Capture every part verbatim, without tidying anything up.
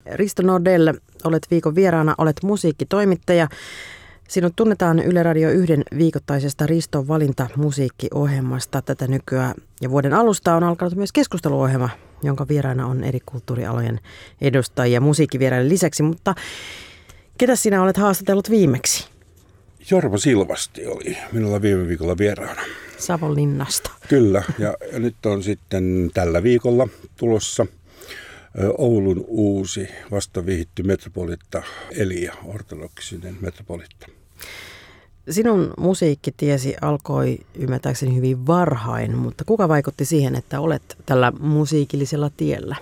Risto Nordell, olet viikon vieraana, olet musiikkitoimittaja. Sinut tunnetaan Yle Radio yhden viikoittaisesta Riston valinta musiikkiohjelmasta tätä nykyään. Ja vuoden alusta on alkanut myös keskusteluohjelma, jonka vieraana on eri kulttuurialojen edustajia musiikkivieraiden lisäksi. Mutta ketä sinä olet haastatellut viimeksi? Jorma Silvasti oli minulla viime viikolla vieraana. Savonlinnasta. Kyllä, ja, ja nyt on sitten tällä viikolla tulossa Oulun uusi vastavihitty metropolitta, Elia, ortodoksinen metropolitta. Sinun musiikkitiesi alkoi ymmärtääkseni hyvin varhain, mutta kuka vaikutti siihen, että olet tällä musiikillisella tiellä?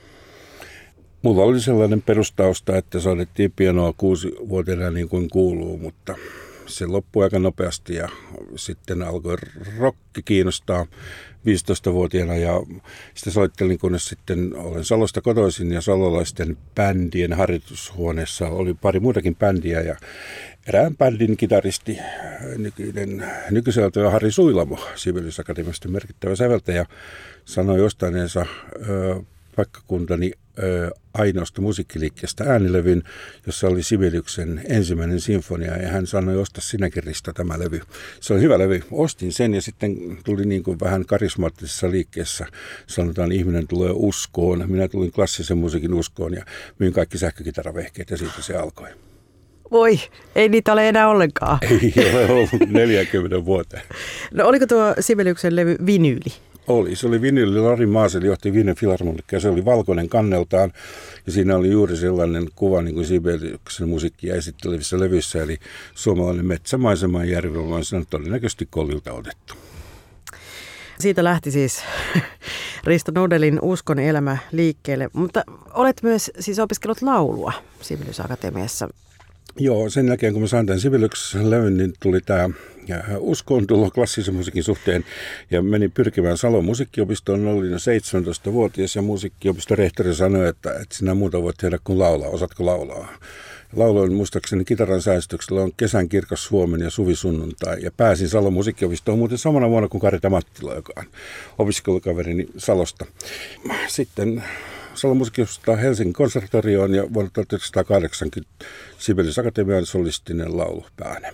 Mulla oli sellainen perustausta, että soitettiin pianoa kuusivuotiaana niin kuin kuuluu, mutta se loppui aika nopeasti ja sitten alkoi rokki kiinnostaa viisitoistavuotiaana ja sitten soittelin, kunnes sitten olen Salosta kotoisin ja salolaisten bändien harjoitushuoneessa oli pari muutakin bändiä ja erään bändin kitaristi, nykyinen, nykyiseltä Harri Suilamo, Sibelius-akatemiasta merkittävä säveltäjä, sanoi ostaneensa ö, paikkakuntani ö, ainoasta musiikkiliikkeestä äänilevyn, jossa oli Sibeliuksen ensimmäinen sinfonia, ja hän sanoi, osta sinäkin Risto tämä levy. Se oli hyvä levy. Ostin sen, ja sitten tuli niin kuin vähän karismaattisessa liikkeessä, sanotaan, ihminen tulee uskoon. Minä tulin klassisen musiikin uskoon, ja myin kaikki sähkökitaravehkeet, ja siitä se alkoi. Voi, ei niitä ole enää ollenkaan. Ei ole ollut neljäkymmentä vuoteen. No oliko tuo Sibeliuksen levy vinyyli? Oli. Se oli vinyyli. Lari Maaseli johti Wiener Filharmonikkia. Se oli valkoinen kanneltaan. Ja siinä oli juuri sellainen kuva niin kuin Sibeliuksen musiikkia esittelevissä levyissä. Eli suomalainen metsämaisema järvellä on sen todennäköisesti Kollilta otettu. Siitä lähti siis Risto Nordellin Uskon elämä liikkeelle. Mutta olet myös siis opiskellut laulua Sibelius-akatemiassa. Joo, sen jälkeen kun mä sain tämän Sibeliuksen levyn, niin tuli tämä uskoon tulla klassisen musiikin suhteen ja menin pyrkimään Salon musiikkiopistoon. Olin jo seitsemäntoistavuotias ja musiikkiopiston rehtori sanoi, että, että sinä muuta voit tehdä kuin laulaa. Osaatko laulaa? Lauloin muistaakseni kitaran säästöksellä on Kesän kirkas huomen ja Suvisunnuntai. Ja pääsin Salon musiikkiopistoon muuten samana vuonna kuin Karita Mattila, joka on opiskelukaverini Salosta. Sitten Salon musiikkiopistoon Helsingin konservatorioon ja vuonna tuhatyhdeksänsataakahdeksankymmentä Sibelius-akatemian solistinen laulupääne.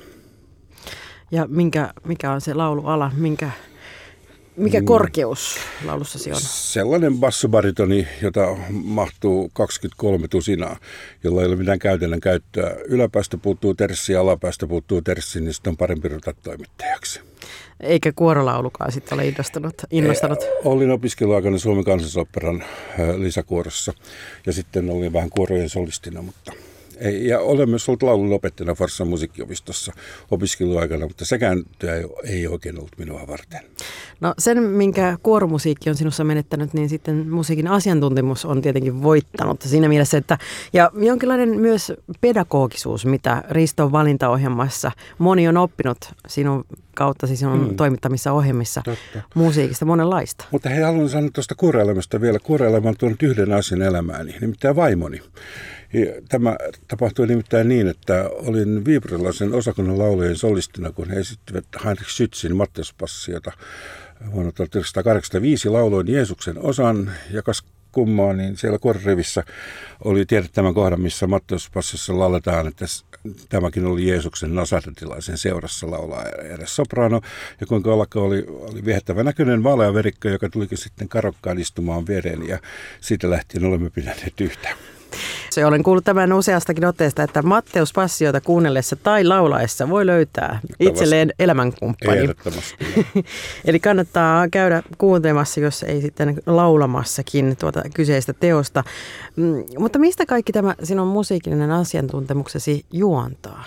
Ja minkä, mikä on se lauluala? Minkä, mikä korkeus laulussasi on? Sellainen bassobaritoni, jota mahtuu kaksikymmentäkolme tusinaa, jolla ei ole mitään käytännön käyttöä. Yläpäästä puuttuu terssi ja alapäästä puuttuu terssi, niin sitten on parempi ruveta toimittajaksi. Eikä kuorolaulukaan sitten ole innostanut? innostanut. E, olin opiskeluaikana Suomen Kansallisoopperan lisäkuorossa ja sitten olin vähän kuorojen solistina, mutta ei. Ja olen myös ollut laulun opettajana Forssan musiikkiopistossa opiskeluaikana, mutta sekään työ ei oikein ollut minua varten. No sen, minkä kuoromusiikki on sinussa menettänyt, niin sitten musiikin asiantuntemus on tietenkin voittanut siinä mielessä, että ja jonkinlainen myös pedagogisuus, mitä Riston valintaohjelmassa moni on oppinut sinun kautta sinun mm. toimittamissa ohjelmissa. Totta. Musiikista monenlaista. Mutta hei, haluan sanoa tuosta kuoroelämästä vielä. Kuoroelämä on tuonut yhden asian elämääni, nimittäin vaimoni. Tämä tapahtui nimittäin niin, että olin viipurilaisen osakunnan laulujen solistina, kun he esittivät Heinrich Schützin Matteuspassia, vuonna tuhatyhdeksänsataakahdeksankymmentäviisi lauloin Jeesuksen osan, ja kas kummaa, niin siellä kuororivissä oli tiedät tämän kohdan, missä Matteuspassissa lauletaan, että tämäkin oli Jeesuksen nasaretilaisen seurassa laulaa edes soprano, ja kuinka ollakka oli, oli viehättävä näköinen vaalea verikkö, joka tulikin sitten karokkaan istumaan viereen, ja siitä lähtien olemme pidäneet yhtä. Se olen kuullut tämän useastakin otteesta, että Matteus Passiota kuunnellessa tai laulaessa voi löytää itselleen elämänkumppani. Ehdottomasti. Eli kannattaa käydä kuuntelemassa, jos ei sitten laulamassakin tuota kyseistä teosta. Mm, mutta mistä kaikki tämä sinun musiikillinen asiantuntemuksesi juontaa?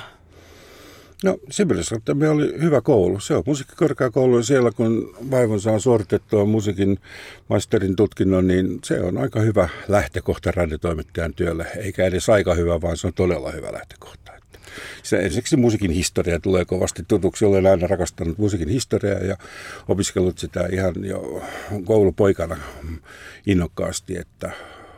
No Sibelius-akatemia oli hyvä koulu. Se on musiikkikorkeakoulu ja siellä kun vaivon saa suoritettua musiikin maisterin tutkinnon, niin se on aika hyvä lähtökohta radiotoimittajan työlle. Eikä edes aika hyvä, vaan se on todella hyvä lähtökohta. Se ensiksi musiikin historia tulee kovasti tutuksi. Olen aina rakastanut musiikin historiaa ja opiskellut sitä ihan jo koulupoikana innokkaasti, että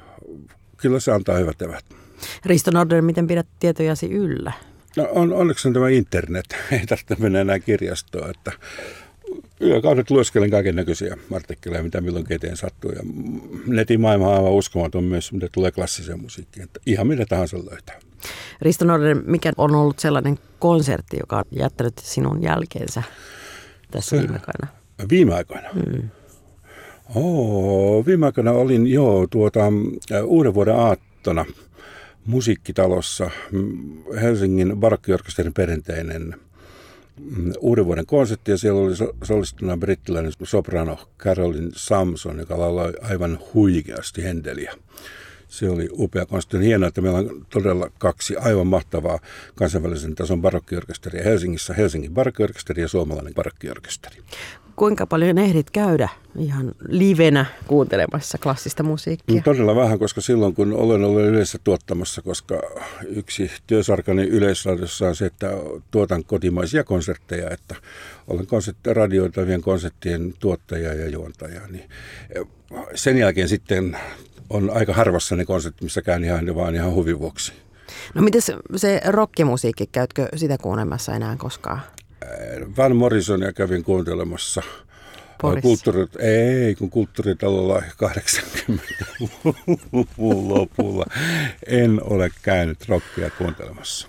kyllä se antaa hyvät evät. Risto Nordell, miten pidät tietojasi yllä? No on, onneksi on tämä internet. Ei tarvitse mennä enää kirjastoon. Että yökaudet lueskelen kaiken näköisiä artikkeleja, mitä milloin eteen sattuu. Ja netin maailma on aivan uskomaton myös, mitä tulee klassiseen musiikkiin. Että ihan mitä tahansa löytää. Risto Nordén, mikä on ollut sellainen konsertti, joka on jättänyt sinun jälkeensä tässä viime aikoina? Viime aikoina? Hmm. Oh, viime aikoina olin jo tuota, uuden vuoden aattona musiikkitalossa Helsingin barokkiorkesterin perinteinen uuden vuoden konsertti, ja siellä oli solistuna brittiläinen soprano Carolyn Samson, joka lauloi aivan huikeasti Händeliä. Se oli upea konsertti. On hienoa, että meillä on todella kaksi aivan mahtavaa kansainvälisen tason barokkiorkesteria Helsingissä, Helsingin barokkiorkesteri ja suomalainen barokkiorkesteri. Kuinka paljon ehdit käydä ihan livenä kuuntelemassa klassista musiikkia? No, todella vähän, koska silloin kun olen ollut yleensä tuottamassa, koska yksi työsarkani Yleisradiossa on se, että tuotan kotimaisia konsertteja, että olen konsertti, radioitavien konserttien tuottaja ja juontaja. Niin sen jälkeen sitten on aika harvassa ne konsertit, missä käyn ihan, vaan ihan huvin vuoksi. No mites se rockimusiikki, käytkö sitä kuunnelmassa enää koskaan? Van Morrisonia kävin kuuntelemassa. Kulttuurit, ei, kun kulttuuritalolla kahdeksankymmentäluvun lopulla en ole käynyt rockia kuuntelemassa.